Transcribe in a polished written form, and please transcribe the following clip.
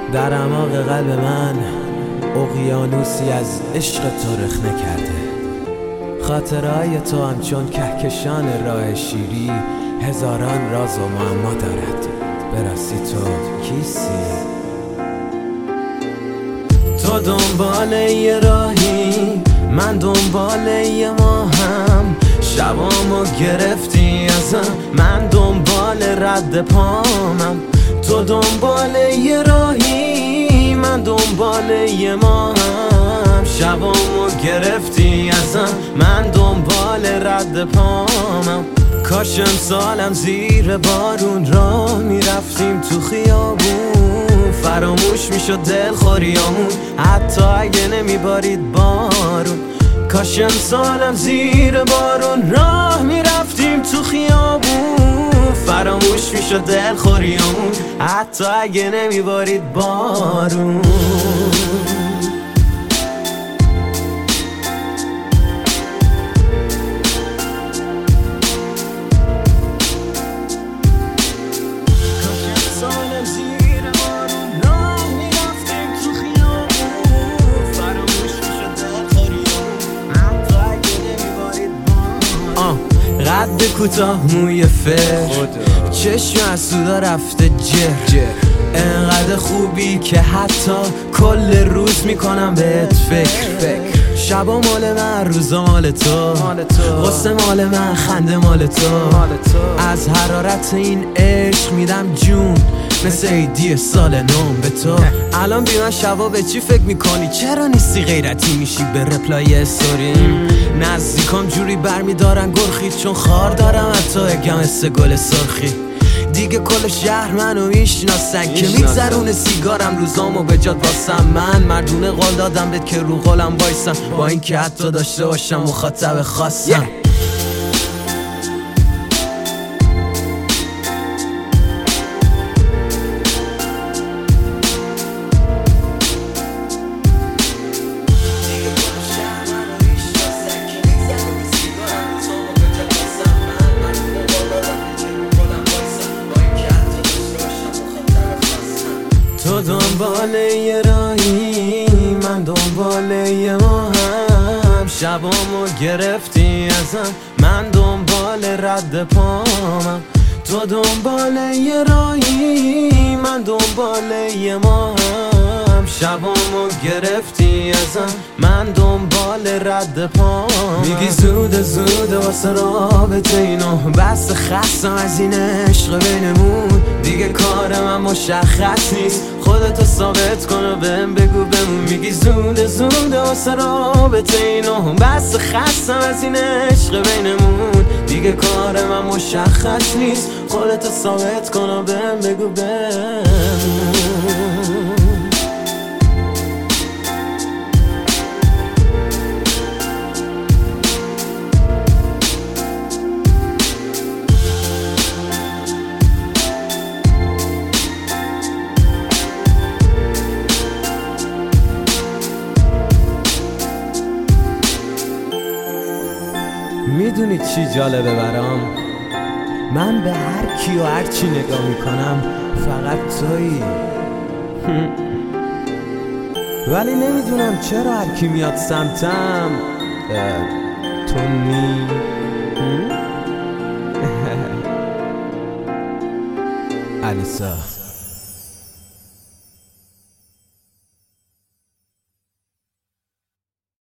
در اعماق قلب من اقیانوسی از عشق تو رخنه کرده. خاطرهای تو همچون کهکشان راه شیری هزاران راز و معما دارد. به راستی تو کیستی؟ تو دنبال یه راهی، من دنبال یه ماهم. شبامو گرفتی ازم، من دنبال رد پامم. تو دنبال یه راهی، من دنبال یه ماهم. شبامو گرفتی ازم، من دنبال رد پامم. کاش امسالم زیر بارون راه میرفتیم تو خیابون. فراموش میشد دلخوریامون حتی اگه نمیبارید بارون. کاش امسالم زیر بارون راه میرفتیم تو خیابون. فراموش میشد دلخوریامون حتی اگه نمیبارید بارون. قد کوتاه موی فر، چشم از سودا رفته جر. انقدر خوبی که حتی کل روز میکنم بهت فکر. شبا مال من، روزا مال تو، غصه مال من، خنده مال تو. از حرارت این عشق میدم جون مثل عیدی سال نوم به تو. الان بی من شبا به چی فکر میکنی؟ چرا نیستی غیرتی میشی به رپلای استوریم؟ نزدیکام جوری برمیدارن گرخید چون خار دارم حتی اگم حس گل سرخی. دیگه کل شهر منو میشناسن که میگذرونه سیگارم روزامو به جاد واسم. من مردونه قول دادم بهت که رو قولم وایسم، با اینکه حتی داشته باشم مخاطب خاصم. تو دنبال یه راهی، من دنبال یه ماهم. شبامو گرفتی ازم، من دنبال رد پامم. تو دنبال یه راهی، من دنبال یه ماهم. شبامو گرفتی ازم، من دنبال رد پامم. میگی زود واسه رابطه اینو، بس خستم از این عشق بینمون. دیگه کار من مشخص نیست، خودتو ثابت کن و بهم بگو بمون. میگی زود واسه رابطه اینو، بس خستم از این عشق بینمون. دیگه کار من مشخص نیست، خودتو ثابت کن و بهم بگو بمون. میدونی چی جالبه برام؟ من به هر کی و هر چی نگاه میکنم فقط تویی. ولی نمیدونم چرا هر کی میاد سمتم تو نی. الیسا